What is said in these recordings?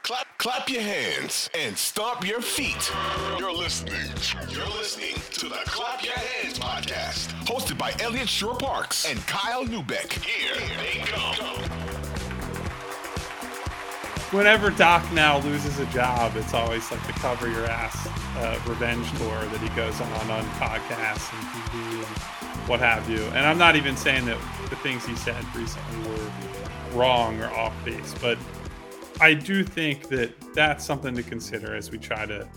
Clap your hands and stomp your feet. You're listening to the Clap Your Hands podcast, hosted by Elliot Shore-Parks and Kyle Neubeck. Here they come. Whenever Doc now loses a job, it's always like the cover your ass revenge tour that he goes on podcasts and TV and what have you. And I'm not even saying that the things he said recently were wrong or off base, but I do think that that's something to consider as we try to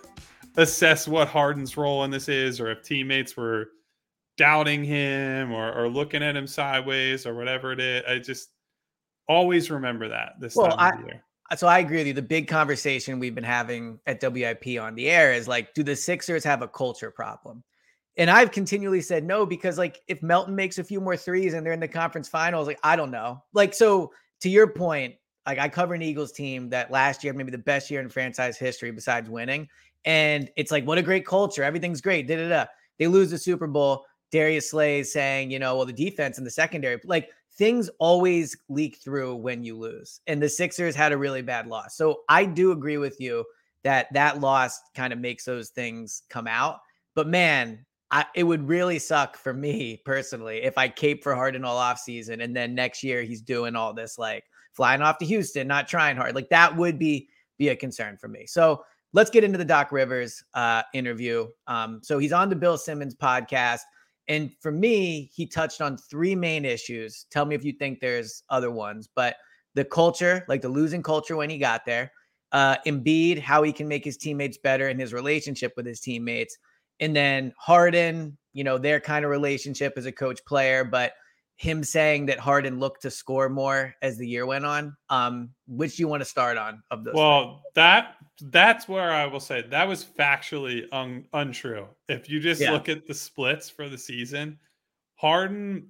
assess what Harden's role in this is, or if teammates were doubting him or looking at him sideways or whatever it is. I just always remember that this time of the year. So I agree with you. The big conversation we've been having at WIP on the air is like, do the Sixers have a culture problem? And I've continually said no, because like if Melton makes a few more threes and they're in the conference finals, like, I don't know. Like, so to your point, like I cover an Eagles team that last year, maybe the best year in franchise history besides winning. And it's like, what a great culture. Everything's great. They lose the Super Bowl. Darius Slay is saying, well, the defense and the secondary, like things always leak through when you lose. And the Sixers had a really bad loss. So I do agree with you that loss kind of makes those things come out. But man, it would really suck for me personally if I cape for Harden all offseason and then next year he's doing all this like flying off to Houston, not trying hard. Like that would be a concern for me. So let's get into the Doc Rivers interview. So he's on the Bill Simmons podcast. And for me, he touched on three main issues. Tell me if you think there's other ones, but the culture, like the losing culture when he got there, Embiid, how he can make his teammates better in his relationship with his teammates. And then Harden, their kind of relationship as a coach player, but him saying that Harden looked to score more as the year went on. Which do you want to start on of those? Well, that's where I will say that was factually untrue. If you just look at the splits for the season, Harden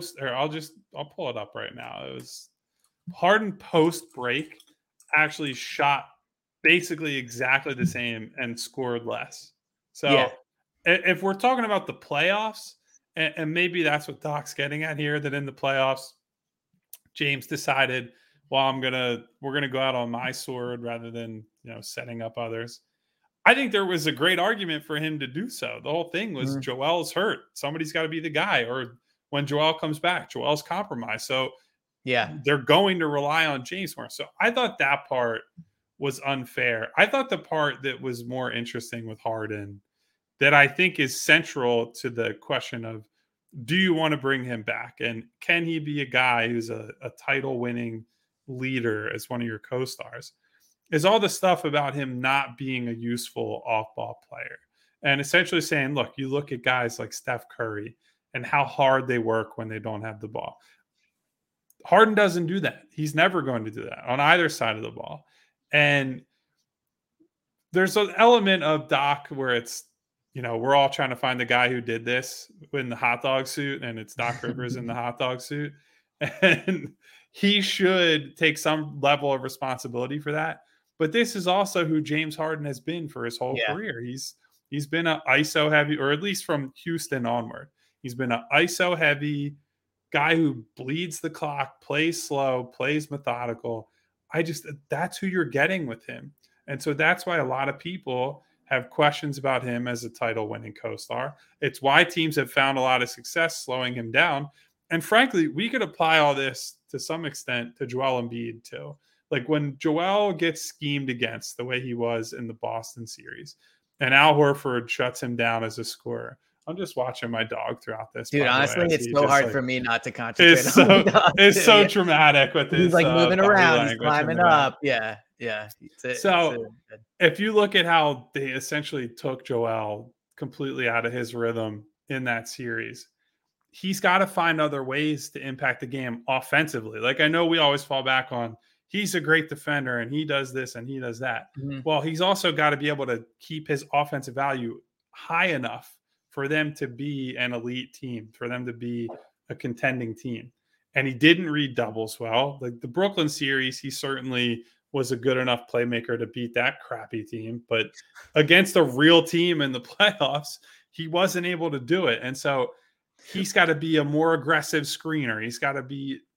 I'll pull it up right now. It was Harden post break actually shot basically exactly the same and scored less. So if we're talking about the playoffs, and maybe that's what Doc's getting at here, that in the playoffs, James decided, well, we're gonna go out on my sword rather than setting up others. I think there was a great argument for him to do so. The whole thing was Joel's hurt. Somebody's got to be the guy, or when Joel comes back, Joel's compromised. So they're going to rely on James more. So I thought that part was unfair. I thought the part that was more interesting with Harden, that I think is central to the question of, do you want to bring him back? And can he be a guy who's a title winning leader as one of your co-stars, is all the stuff about him not being a useful off-ball player. And essentially saying, look, you look at guys like Steph Curry and how hard they work when they don't have the ball. Harden doesn't do that. He's never going to do that on either side of the ball. And there's an element of Doc where it's, we're all trying to find the guy who did this in the hot dog suit, and it's Doc Rivers in the hot dog suit. And he should take some level of responsibility for that. But this is also who James Harden has been for his whole career. He's been an ISO heavy, or at least from Houston onward, he's been an ISO heavy guy who bleeds the clock, plays slow, plays methodical. That's who you're getting with him. And so that's why a lot of people have questions about him as a title-winning co-star. It's why teams have found a lot of success slowing him down. And frankly, we could apply all this to some extent to Joel Embiid too. Like when Joel gets schemed against the way he was in the Boston series, and Al Horford shuts him down as a scorer. I'm just watching my dog throughout this. Dude, honestly, it's so hard for me not to concentrate. It's so dramatic with this. He's like moving around, he's climbing up. Yeah. If you look at how they essentially took Joel completely out of his rhythm in that series, he's got to find other ways to impact the game offensively. Like, I know we always fall back on, he's a great defender and he does this and he does that. Mm-hmm. Well, he's also got to be able to keep his offensive value high enough for them to be an elite team, for them to be a contending team. And he didn't read doubles well. Like the Brooklyn series, he certainly was a good enough playmaker to beat that crappy team. But against a real team in the playoffs, he wasn't able to do it. And so he's got to be a more aggressive screener. He's got to be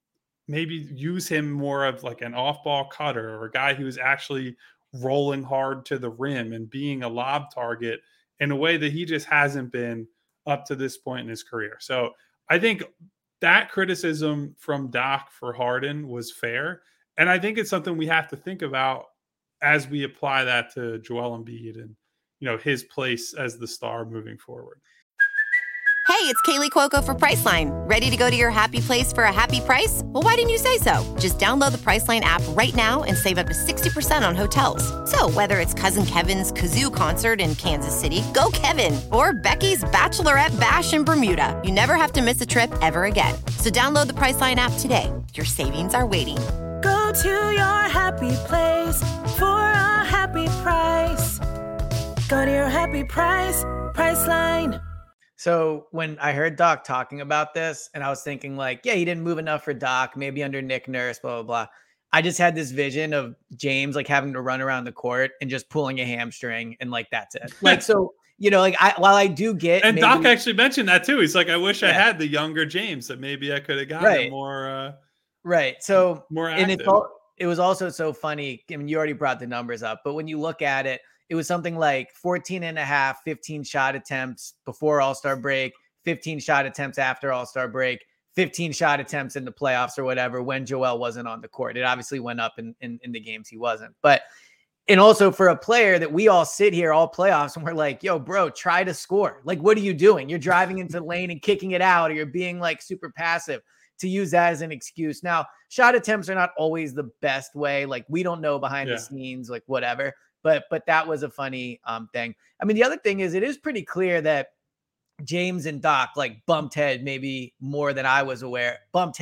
maybe use him more of like an off-ball cutter or a guy who's actually rolling hard to the rim and being a lob target in a way that he just hasn't been up to this point in his career. So I think that criticism from Doc for Harden was fair. And I think it's something we have to think about as we apply that to Joel Embiid and, his place as the star moving forward. Hey, it's Kaylee Cuoco for Priceline. Ready to go to your happy place for a happy price? Well, why didn't you say so? Just download the Priceline app right now and save up to 60% on hotels. So whether it's Cousin Kevin's Kazoo Concert in Kansas City, go Kevin, or Becky's Bachelorette Bash in Bermuda, you never have to miss a trip ever again. So download the Priceline app today. Your savings are waiting. Go to your happy place for a happy price. Go to your happy price, Priceline. So when I heard Doc talking about this, and I was thinking like, yeah, he didn't move enough for Doc, maybe under Nick Nurse, blah, blah, blah. I just had this vision of James like having to run around the court and just pulling a hamstring and like, that's it. Like, so, while I do get. And Doc actually mentioned that too. He's like, I wish I had the younger James that maybe I could have gotten more. Right. So more active. And it was also so funny. I mean, you already brought the numbers up, but when you look at it, it was something like 14 and a half, 15 shot attempts before All-Star break, 15 shot attempts after All-Star break, 15 shot attempts in the playoffs or whatever when Joel wasn't on the court. It obviously went up in the games he wasn't. And also for a player that we all sit here all playoffs and we're like, yo, bro, try to score. Like, what are you doing? You're driving into the lane and kicking it out, or you're being like super passive, to use that as an excuse. Now, shot attempts are not always the best way. Like, we don't know behind the scenes, like whatever. But that was a funny thing. I mean, the other thing is it is pretty clear that James and Doc like bumped heads more than I was aware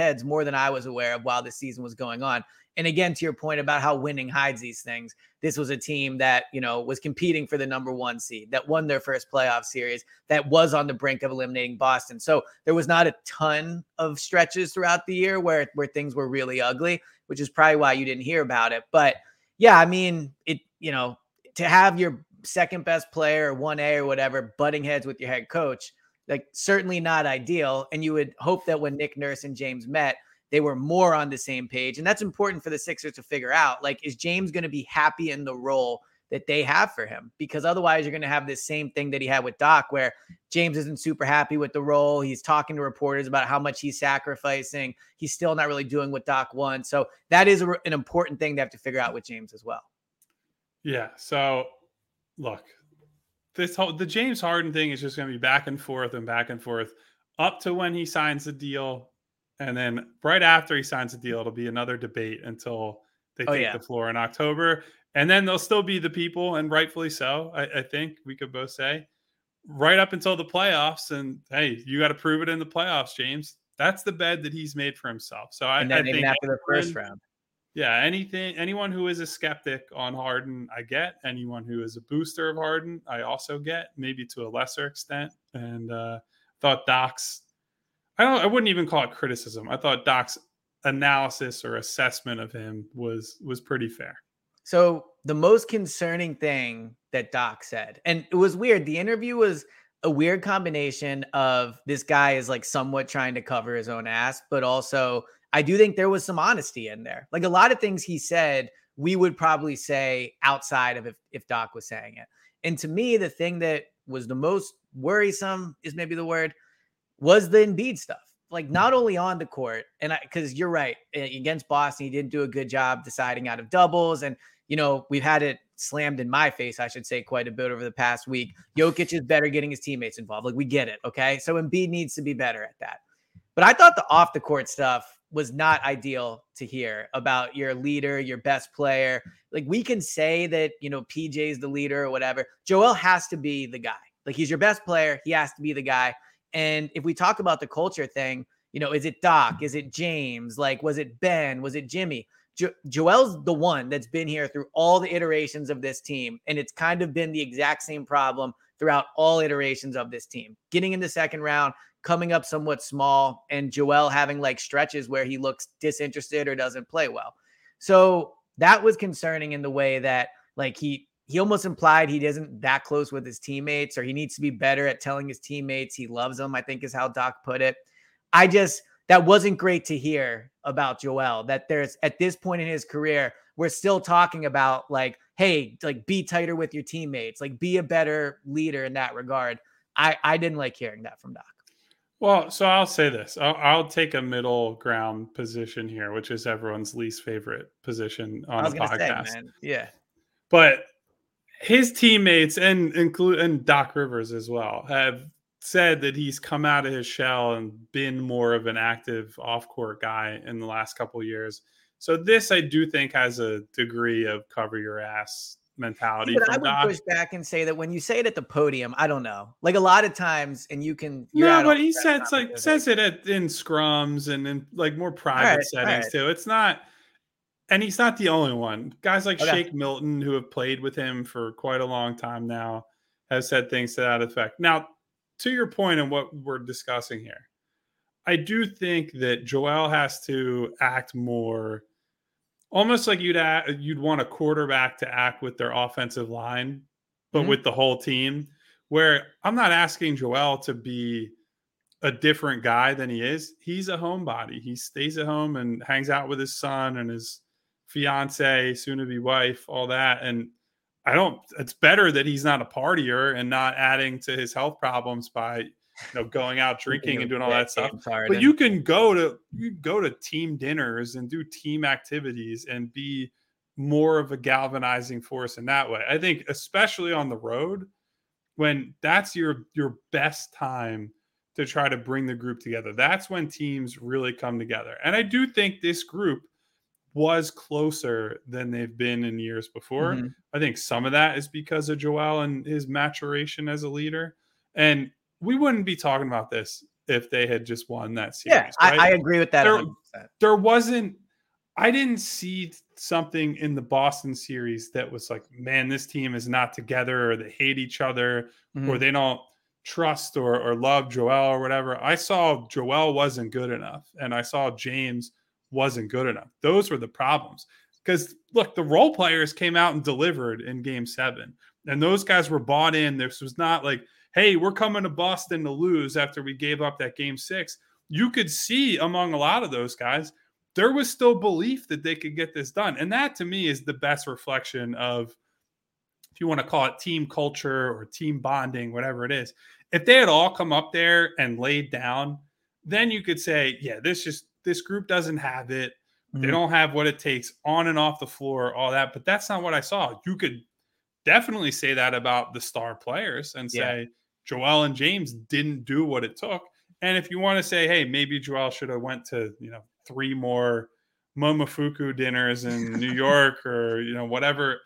of while the season was going on. And again, to your point about how winning hides these things, this was a team that, was competing for the number 1 seed, that won their first playoff series, that was on the brink of eliminating Boston. So there was not a ton of stretches throughout the year where things were really ugly, which is probably why you didn't hear about it. But yeah, I mean, to have your second best player or 1A or whatever butting heads with your head coach, like certainly not ideal. And you would hope that when Nick Nurse and James met, they were more on the same page. And that's important for the Sixers to figure out. Like, is James going to be happy in the role that they have for him? Because otherwise you're going to have this same thing that he had with Doc, where James isn't super happy with the role. He's talking to reporters about how much he's sacrificing. He's still not really doing what Doc wants. So that is an important thing to have to figure out with James as well. Yeah. So look, the James Harden thing is just going to be back and forth up to when he signs the deal. And then right after he signs the deal, it'll be another debate until they take the floor in October. And then there'll still be the people, and rightfully so, I think we could both say, right up until the playoffs. And hey, you got to prove it in the playoffs, James. That's the bed that he's made for himself. So I think after the first round. Yeah, anyone who is a skeptic on Harden, I get. Anyone who is a booster of Harden, I also get, maybe to a lesser extent. And thought Doc's, I wouldn't even call it criticism. I thought Doc's analysis or assessment of him was pretty fair. So the most concerning thing that Doc said, and it was weird, the interview was a weird combination of this guy is like somewhat trying to cover his own ass, but also I do think there was some honesty in there. Like a lot of things he said, we would probably say outside of if Doc was saying it. And to me, the thing that was the most worrisome is maybe the word, was the Embiid stuff. Like not only on the court, and because you're right, against Boston, he didn't do a good job deciding out of doubles. And, we've had it slammed in my face, I should say, quite a bit over the past week. Jokic is better getting his teammates involved. Like we get it. Okay. So Embiid needs to be better at that. But I thought the off the court stuff was not ideal to hear about your leader, your best player. Like we can say that, PJ's the leader or whatever. Joel has to be the guy. Like he's your best player. He has to be the guy. And if we talk about the culture thing, is it Doc? Is it James? Like, was it Ben? Was it Jimmy? Joel's the one that's been here through all the iterations of this team. And it's kind of been the exact same problem throughout all iterations of this team. Getting in the second round, coming up somewhat small, and Joel having like stretches where he looks disinterested or doesn't play well. So that was concerning in the way that like he almost implied he isn't that close with his teammates, or he needs to be better at telling his teammates he loves them, I think is how Doc put it. That wasn't great to hear about Joel, that there's at this point in his career, we're still talking about like, hey, like be tighter with your teammates, like be a better leader in that regard. I didn't like hearing that from Doc. Well, so I'll say this. I'll take a middle ground position here, which is everyone's least favorite position on a podcast. Say, man. Yeah. But his teammates and Doc Rivers as well have said that he's come out of his shell and been more of an active off-court guy in the last couple of years. So this, I do think, has a degree of cover your ass mentality. But I would push back and say that when you say it at the podium, I don't know. Like a lot of times, and you can. No, but he says it in scrums and in like more private settings too. It's not, and he's not the only one. Guys like Shake Milton, who have played with him for quite a long time now, have said things to that effect. Now, to your point and what we're discussing here, I do think that Joel has to act more. Almost like you'd want a quarterback to act with their offensive line, but with the whole team, where I'm not asking Joel to be a different guy than he is. He's a homebody. He stays at home and hangs out with his son and his fiance, soon-to-be wife, all that. And it's better that he's not a partier and not adding to his health problems by going out drinking and doing all that stuff. But you can go to team dinners and do team activities and be more of a galvanizing force in that way. I think especially on the road, when that's your best time to try to bring the group together. That's when teams really come together. And I do think this group was closer than they've been in years before. Mm-hmm. I think some of that is because of Joel and his maturation as a leader. And we wouldn't be talking about this if they had just won that series. Yeah, right? I agree with that. I didn't see something in the Boston series that was like, man, this team is not together, or they hate each other, or they don't trust or love Joel or whatever. I saw Joel wasn't good enough, and I saw James wasn't good enough. Those were the problems. Because look, the role players came out and delivered in Game 7, and those guys were bought in. This was not like, hey, we're coming to Boston to lose after we gave up that Game 6. You could see among a lot of those guys, there was still belief that they could get this done. And that, to me, is the best reflection of, if you want to call it team culture or team bonding, whatever it is. If they had all come up there and laid down, then you could say, yeah, this group doesn't have it. They don't have what it takes on and off the floor, all that. But that's not what I saw. You could definitely say that about the star players and say Joel and James didn't do what it took. And if you want to say, hey, maybe Joel should have went to, 3 more Momofuku dinners in New York, or, whatever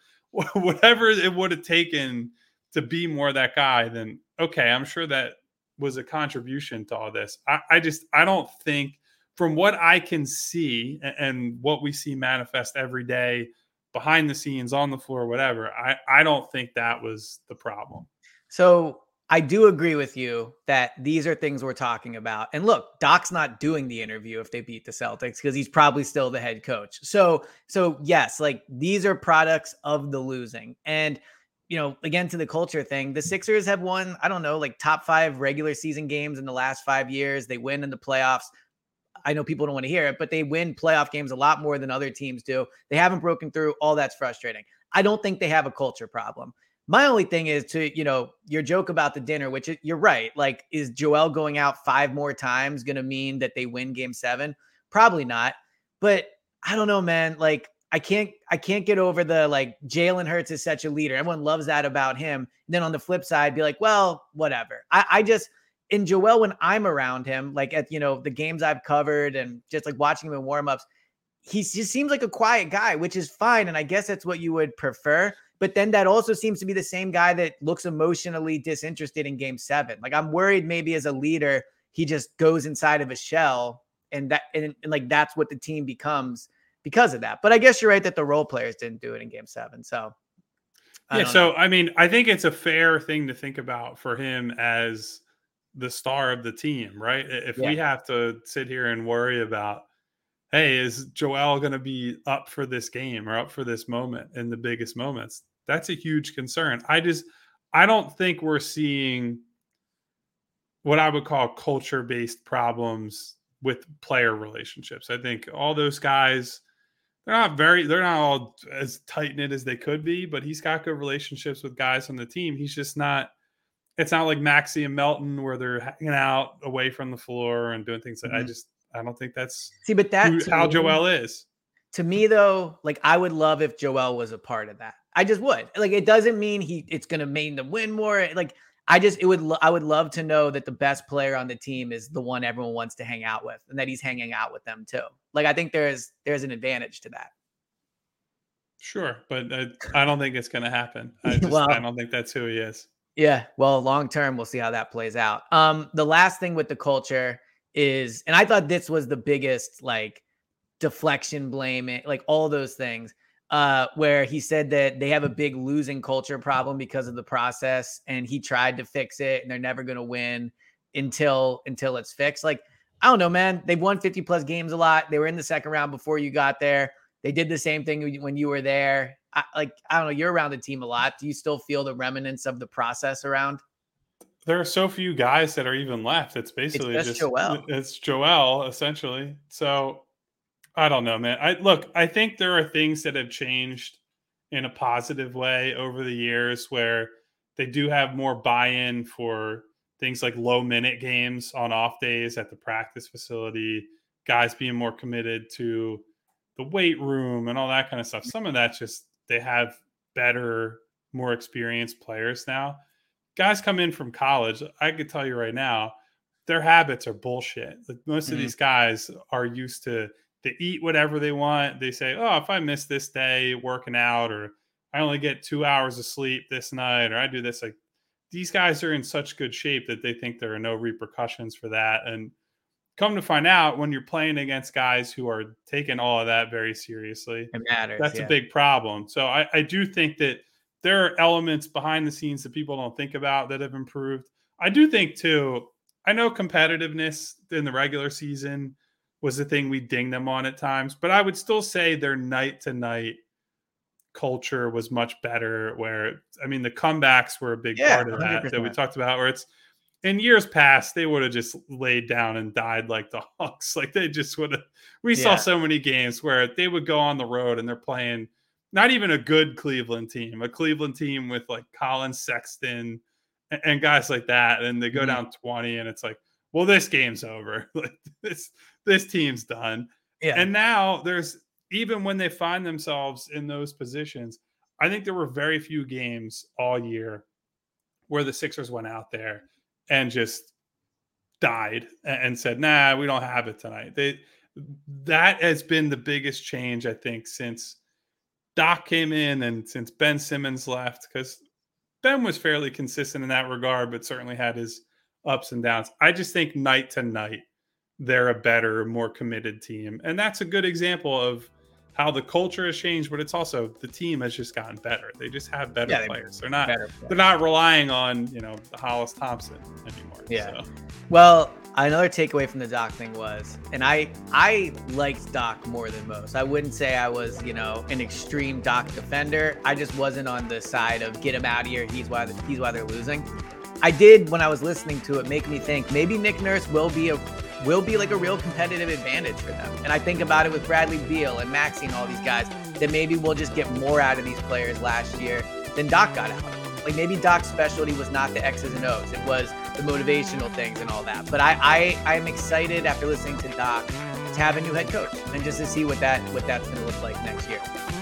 it would have taken to be more that guy, then okay, I'm sure that was a contribution to all this. I don't think, from what I can see and what we see manifest every day behind the scenes, on the floor, whatever, I don't think that was the problem. So I do agree with you that these are things we're talking about. And look, Doc's not doing the interview if they beat the Celtics, because he's probably still the head coach. So yes, like these are products of the losing. And, again, to the culture thing, the Sixers have won, I don't know, like top 5 regular season games in the last 5 years. They win in the playoffs. I know people don't want to hear it, but they win playoff games a lot more than other teams do. They haven't broken through. All that's frustrating. I don't think they have a culture problem. My only thing is to, your joke about the dinner, which you're right. Like, is Joel going out 5 more times going to mean that they win Game 7? Probably not. But I don't know, man. Like, I can't get over the, like, Jalen Hurts is such a leader. Everyone loves that about him. And then on the flip side, be like, well, whatever. I just, in Joel, when I'm around him, like at, the games I've covered and just like watching him in warmups, he just seems like a quiet guy, which is fine. And I guess that's what you would prefer. But then that also seems to be the same guy that looks emotionally disinterested in Game 7. Like, I'm worried maybe as a leader, he just goes inside of a shell, and like that's what the team becomes because of that. But I guess you're right that the role players didn't do it in Game 7. So I think it's a fair thing to think about for him as the star of the team, right? If we have to sit here and worry about, hey, is Joel going to be up for this game or up for this moment in the biggest moments? That's a huge concern. I don't think we're seeing what I would call culture-based problems with player relationships. I think all those guys, they're not all as tight knit as they could be, but he's got good relationships with guys on the team. He's just not. It's not like Maxey and Melton where they're hanging out away from the floor and doing things like I don't think that's how Joel is. To me, though, like I would love if Joel was a part of that. I just would. Like it doesn't mean it's going to make them win more. Like I would love to know that the best player on the team is the one everyone wants to hang out with, and that he's hanging out with them too. Like I think there's an advantage to that. Sure, but I don't think it's going to happen. I don't think that's who he is. Yeah, well, long term, we'll see how that plays out. The last thing with the culture is, and I thought this was the biggest like deflection, blame, like all those things, where he said that they have a big losing culture problem because of the process, and he tried to fix it, and they're never going to win until it's fixed. Like I don't know, man. They've won 50 plus games a lot. They were in the second round before you got there. They did the same thing when you were there. I don't know. You're around the team a lot. Do you still feel the remnants of the process around? There are so few guys that are even left. It's basically just Joel. It's Joel essentially. So I don't know, man. I think there are things that have changed in a positive way over the years where they do have more buy-in for things like low minute games on off days at the practice facility, guys being more committed to the weight room and all that kind of stuff. Some of that's just, they have better, more experienced players now. Guys come in from college. I could tell you right now, their habits are bullshit. Like most of these guys are used to, they eat whatever they want. They say, oh, if I miss this day working out, or I only get 2 hours of sleep this night, or I do this, like these guys are in such good shape that they think there are no repercussions for that. And come to find out, when you're playing against guys who are taking all of that very seriously, it matters. That's a big problem. So I do think that there are elements behind the scenes that people don't think about that have improved. I do think too, I know competitiveness in the regular season was the thing we ding them on at times, but I would still say their night to night culture was much better, where, I mean, the comebacks were a big part of that we talked about, where it's, in years past, they would have just laid down and died like the Hawks. Like they just would have. We saw so many games where they would go on the road and they're playing not even a good Cleveland team, a Cleveland team with like Colin Sexton and guys like that, and they go down 20, and it's like, well, this game's over. Like this team's done. Yeah. And now there's, even when they find themselves in those positions, I think there were very few games all year where the Sixers went out there and just died and said, nah, we don't have it tonight. That has been the biggest change, I think, since Doc came in and since Ben Simmons left, because Ben was fairly consistent in that regard, but certainly had his ups and downs. I just think night to night, they're a better, more committed team. And that's a good example of how the culture has changed, but it's also the team has just gotten better. They just have better players. They're not relying on, Hollis Thompson anymore. Yeah. So. Well, another takeaway from the Doc thing was, and I liked Doc more than most. I wouldn't say I was, an extreme Doc defender. I just wasn't on the side of get him out of here. He's why they're losing. I did, when I was listening to it, make me think maybe Nick Nurse will be like a real competitive advantage for them. And I think about it with Bradley Beal and Maxey and all these guys, that maybe we'll just get more out of these players last year than Doc got out. Like maybe Doc's specialty was not the X's and O's. It was the motivational things and all that. But I'm excited after listening to Doc to have a new head coach and just to see what that's going to look like next year.